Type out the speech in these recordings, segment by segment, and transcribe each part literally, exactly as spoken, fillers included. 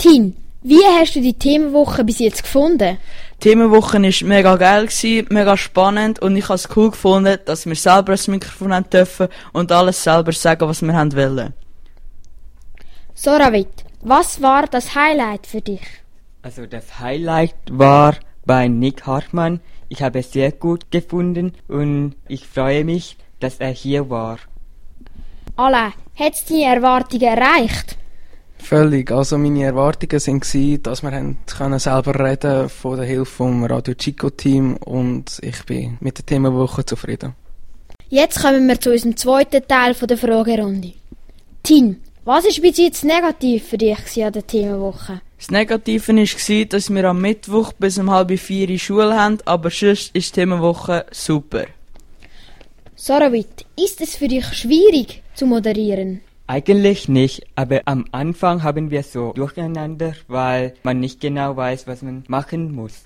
Tin, wie hast du die Themenwoche bis jetzt gefunden? Die Themenwoche war mega geil, gewesen, mega spannend und ich habe es cool gefunden, dass wir selber das Mikrofon haben dürfen und alles selber sagen, was wir haben wollen. Soravit, was war das Highlight für dich? Also das Highlight war bei Nick Hartmann. Ich habe es sehr gut gefunden und ich freue mich, dass er hier war. Alain, hat es deine Erwartungen erreicht? Völlig. Also meine Erwartungen waren, dass wir haben können selber reden von der Hilfe vom Radio Chico Team und ich bin mit der Themenwoche zufrieden. Jetzt kommen wir zu unserem zweiten Teil der Fragerunde. Tin, was war bis jetzt negativ für dich an der Themenwoche? Das Negative war, dass wir am Mittwoch bis um halb vier Schule haben, aber sonst ist die Themenwoche super. Soravit, ist es für dich schwierig zu moderieren? Eigentlich nicht, aber am Anfang haben wir so durcheinander, weil man nicht genau weiß, was man machen muss.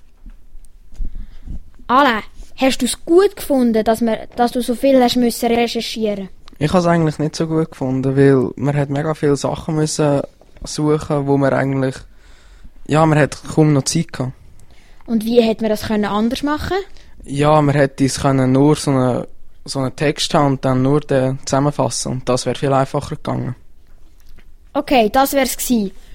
Alain, hast du es gut gefunden, dass, wir, dass du so viel hast müssen recherchieren? Ich habe es eigentlich nicht so gut gefunden, weil man hat mega viele Sachen müssen suchen, wo man eigentlich, ja, man hat kaum noch Zeit gehabt. Und wie hätte man das können anders machen? Ja, man hätte es können nur so eine so einen Text haben und dann nur den zusammenfassen und das wäre viel einfacher gegangen. Okay, das wär's gewesen.